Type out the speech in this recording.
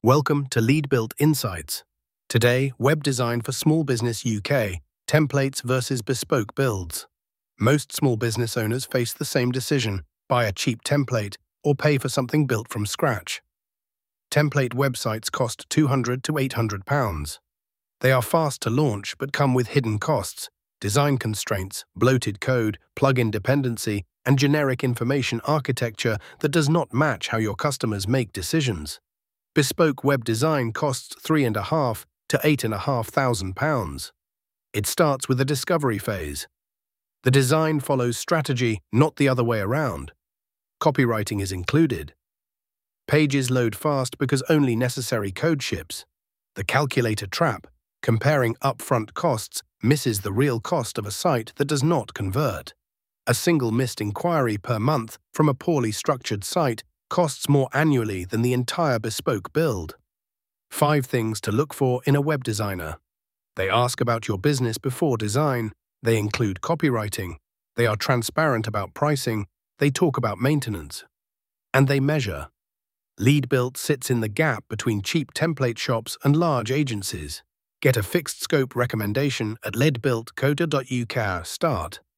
Welcome to LeadBuilt Insights. Today, web design for small business UK, templates versus bespoke builds. Most small business owners face the same decision: buy a cheap template or pay for something built from scratch. Template websites cost £200 to £800. They are fast to launch but come with hidden costs, design constraints, bloated code, plugin dependency, and generic information architecture that does not match how your customers make decisions. Bespoke web design costs £3,500 to £8,500. It starts with a discovery phase. The design follows strategy, not the other way around. Copywriting is included. Pages load fast because only necessary code ships. The calculator trap: comparing upfront costs misses the real cost of a site that does not convert. A single missed inquiry per month from a poorly structured site costs more annually than the entire bespoke build. 5 things to look for in a web designer. They ask about your business before design. They include copywriting. They are transparent about pricing. They talk about maintenance. And they measure. LeadBuilt sits in the gap between cheap template shops and large agencies. Get a fixed scope recommendation at leadbuilt.co.uk. Start.